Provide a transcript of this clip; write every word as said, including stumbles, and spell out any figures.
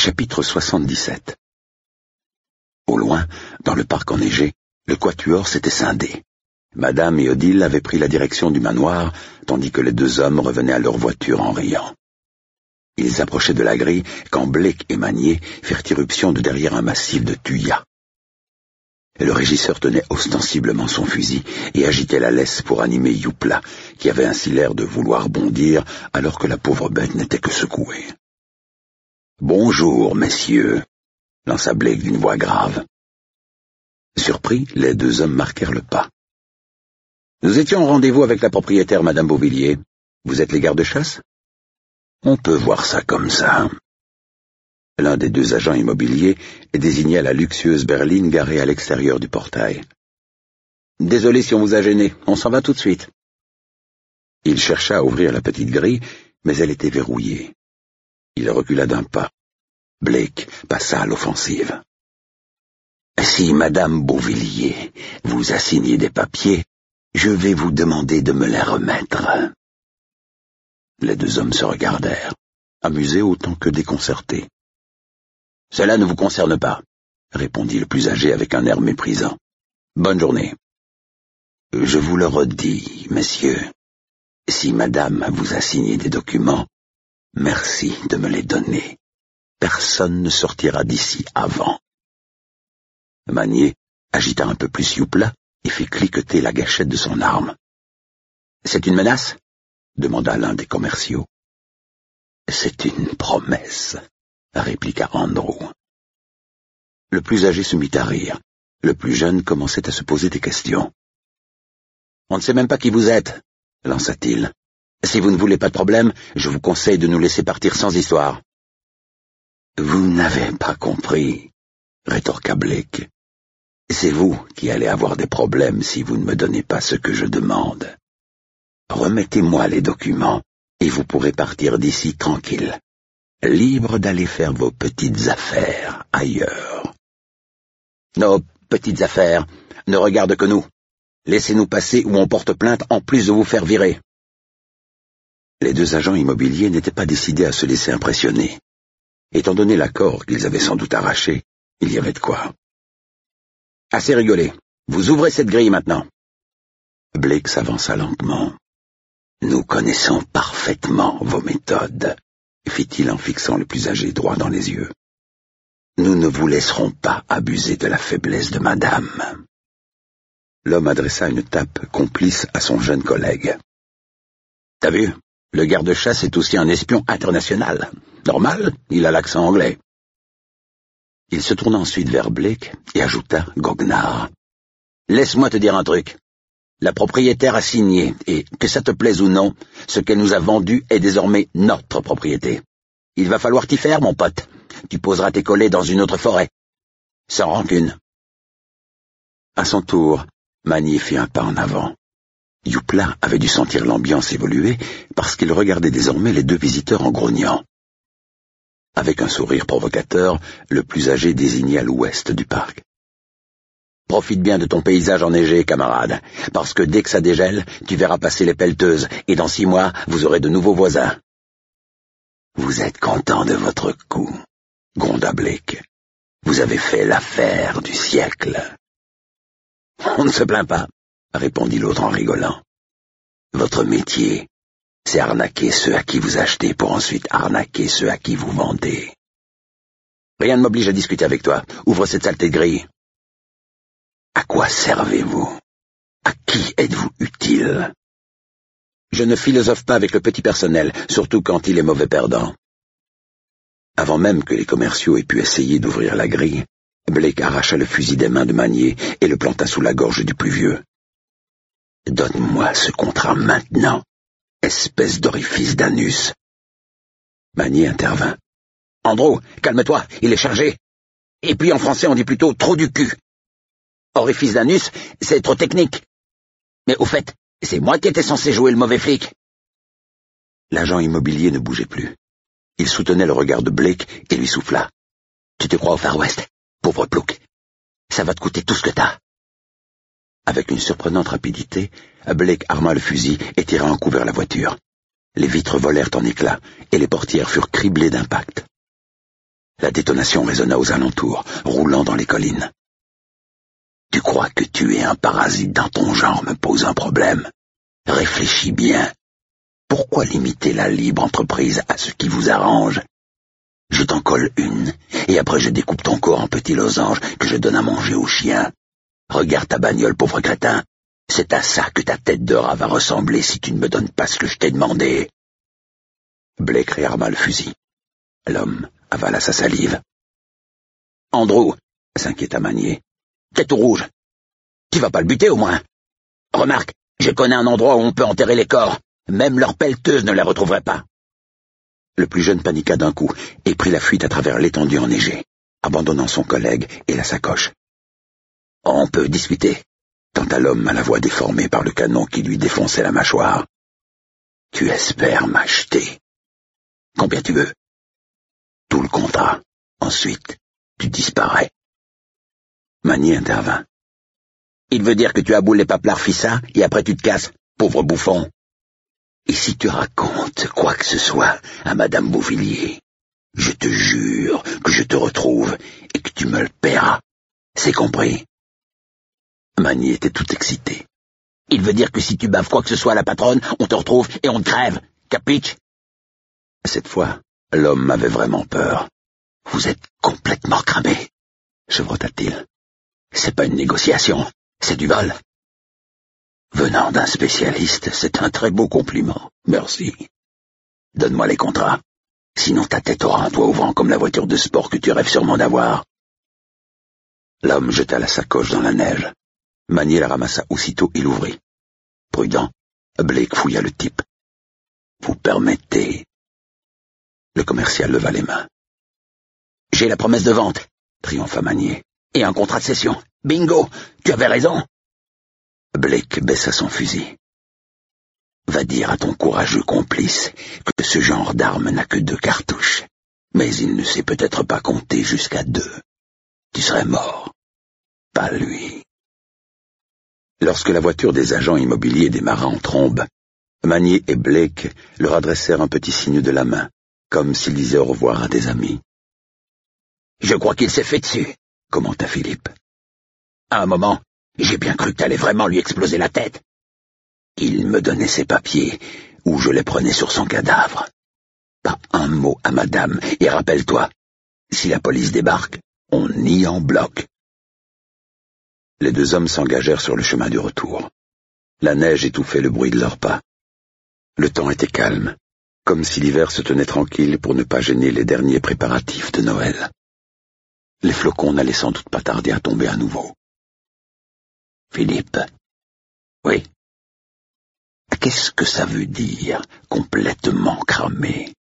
Chapitre soixante-dix-sept. Au loin, dans le parc enneigé, le quatuor s'était scindé. Madame et Odile avaient pris la direction du manoir, tandis que les deux hommes revenaient à leur voiture en riant. Ils approchaient de la grille quand Blake et Magnier firent irruption de derrière un massif de tuyas. Le régisseur tenait ostensiblement son fusil et agitait la laisse pour animer Youpla, qui avait ainsi l'air de vouloir bondir alors que la pauvre bête n'était que secouée. « Bonjour, messieurs », lança Blake d'une voix grave. Surpris, les deux hommes marquèrent le pas. « Nous étions en rendez-vous avec la propriétaire, Madame Beauvillier. Vous êtes les gardes-chasse ?»« On peut voir ça comme ça. » L'un des deux agents immobiliers désigna la luxueuse berline garée à l'extérieur du portail. « Désolé si on vous a gêné, on s'en va tout de suite. » Il chercha à ouvrir la petite grille, mais elle était verrouillée. Il recula d'un pas. Blake passa à l'offensive. « Si Madame Beauvillier vous a signé des papiers, je vais vous demander de me les remettre. » Les deux hommes se regardèrent, amusés autant que déconcertés. « Cela ne vous concerne pas, » répondit le plus âgé avec un air méprisant. « Bonne journée. »« Je vous le redis, messieurs, si Madame vous a signé des documents, merci de me les donner. Personne ne sortira d'ici avant. » Magnier agita un peu plus Youpla et fit cliqueter la gâchette de son arme. « C'est une menace ?» demanda l'un des commerciaux. « C'est une promesse, » répliqua Andrew. Le plus âgé se mit à rire. Le plus jeune commençait à se poser des questions. « On ne sait même pas qui vous êtes, » lança-t-il. « Si vous ne voulez pas de problème, je vous conseille de nous laisser partir sans histoire. »« Vous n'avez pas compris, » rétorqua Blake. « C'est vous qui allez avoir des problèmes si vous ne me donnez pas ce que je demande. Remettez-moi les documents et vous pourrez partir d'ici tranquille, libre d'aller faire vos petites affaires ailleurs. » « Nos petites affaires ne regardent que nous. Laissez-nous passer ou on porte plainte en plus de vous faire virer. » Les deux agents immobiliers n'étaient pas décidés à se laisser impressionner. Étant donné l'accord qu'ils avaient sans doute arraché, il y avait de quoi. « Assez rigolé. Vous ouvrez cette grille maintenant. » Blake s'avança lentement. « Nous connaissons parfaitement vos méthodes, » fit-il en fixant le plus âgé droit dans les yeux. « Nous ne vous laisserons pas abuser de la faiblesse de Madame. » L'homme adressa une tape complice à son jeune collègue. « T'as vu, le garde-chasse est aussi un espion international. Normal, il a l'accent anglais. » Il se tourna ensuite vers Blake et ajouta goguenard. « Laisse-moi te dire un truc. La propriétaire a signé, et, que ça te plaise ou non, ce qu'elle nous a vendu est désormais notre propriété. Il va falloir t'y faire, mon pote. Tu poseras tes collets dans une autre forêt. Sans rancune. » À son tour, Magnier fit un pas en avant. Youpla avait dû sentir l'ambiance évoluer parce qu'il regardait désormais les deux visiteurs en grognant. Avec un sourire provocateur, le plus âgé désigna l'ouest du parc. « Profite bien de ton paysage enneigé, camarade, parce que dès que ça dégèle, tu verras passer les pelleteuses, et dans six mois, vous aurez de nouveaux voisins. »« Vous êtes content de votre coup, » gronda Blake. « Vous avez fait l'affaire du siècle. »« On ne se plaint pas, » répondit l'autre en rigolant. « Votre métier, c'est arnaquer ceux à qui vous achetez pour ensuite arnaquer ceux à qui vous vendez. Rien ne m'oblige à discuter avec toi. Ouvre cette saleté de grille. » À quoi servez-vous? À qui êtes-vous utile? Je ne philosophe pas avec le petit personnel, surtout quand il est mauvais perdant. Avant même que les commerciaux aient pu essayer d'ouvrir la grille, Blake arracha le fusil des mains de Magnier et le planta sous la gorge du plus vieux. « Donne-moi ce contrat maintenant, espèce d'orifice d'anus. » Magnier intervint. « Andrew, calme-toi, il est chargé. Et puis en français on dit plutôt trop du cul. Orifice d'anus, c'est trop technique. Mais au fait, c'est moi qui étais censé jouer le mauvais flic. » L'agent immobilier ne bougeait plus. Il soutenait le regard de Blake et lui souffla. « Tu te crois au Far West, pauvre plouc. Ça va te coûter tout ce que t'as. » Avec une surprenante rapidité, Blake arma le fusil et tira un coup vers la voiture. Les vitres volèrent en éclats et les portières furent criblées d'impact. La détonation résonna aux alentours, roulant dans les collines. Tu crois que tu es un parasite dans ton genre me pose un problème. Réfléchis bien. Pourquoi limiter la libre entreprise à ce qui vous arrange? Je t'en colle une, et après je découpe ton corps en petits losanges que je donne à manger aux chiens. Regarde ta bagnole, pauvre crétin. C'est à ça que ta tête de rat va ressembler si tu ne me donnes pas ce que je t'ai demandé. Blake réarma le fusil. L'homme avala sa salive. Andrew, s'inquiéta Manier. T'es tout rouge. Tu vas pas le buter au moins. Remarque, je connais un endroit où on peut enterrer les corps. Même leur pelleteuse ne les retrouverait pas. Le plus jeune paniqua d'un coup et prit la fuite à travers l'étendue enneigée, abandonnant son collègue et la sacoche. On peut discuter, tenta l'homme à la voix déformée par le canon qui lui défonçait la mâchoire. Tu espères m'acheter. Combien tu veux? Tout le contrat. Ensuite, tu disparais. Manier intervint. Il veut dire que tu aboules les paplards fissa et après tu te casses, pauvre bouffon. Et si tu racontes quoi que ce soit à Madame Beauvilliers, je te jure que je te retrouve et que tu me le paieras. C'est compris? Manier était tout excité. Il veut dire que si tu baves quoi que ce soit à la patronne, on te retrouve et on te crève. Capiche? Cette fois, l'homme avait vraiment peur. Vous êtes complètement cramé, chevrota-t-il. C'est pas une négociation, c'est du vol. Venant d'un spécialiste, c'est un très beau compliment. Merci. Donne-moi les contrats. Sinon ta tête aura un toit au vent comme la voiture de sport que tu rêves sûrement d'avoir. L'homme jeta la sacoche dans la neige. Manier la ramassa aussitôt et l'ouvrit. Prudent, Blake fouilla le type. Vous permettez? Le commercial leva les mains. J'ai la promesse de vente, triompha Manier. Et un contrat de cession. Bingo, tu avais raison. Blake baissa son fusil. Va dire à ton courageux complice que ce genre d'arme n'a que deux cartouches, mais il ne sait peut-être pas compter jusqu'à deux. Tu serais mort. Pas lui. Lorsque la voiture des agents immobiliers démarra en trombe, Manier et Blake leur adressèrent un petit signe de la main, comme s'ils disaient au revoir à des amis. Je crois qu'il s'est fait dessus, commenta Philippe. À un moment, j'ai bien cru que t'allais vraiment lui exploser la tête. Il me donnait ses papiers, ou je les prenais sur son cadavre. Pas un mot à madame, et rappelle-toi, si la police débarque, on nie en bloc. Les deux hommes s'engagèrent sur le chemin du retour. La neige étouffait le bruit de leurs pas. Le temps était calme, comme si l'hiver se tenait tranquille pour ne pas gêner les derniers préparatifs de Noël. Les flocons n'allaient sans doute pas tarder à tomber à nouveau. Philippe. Oui. Qu'est-ce que ça veut dire, complètement cramé?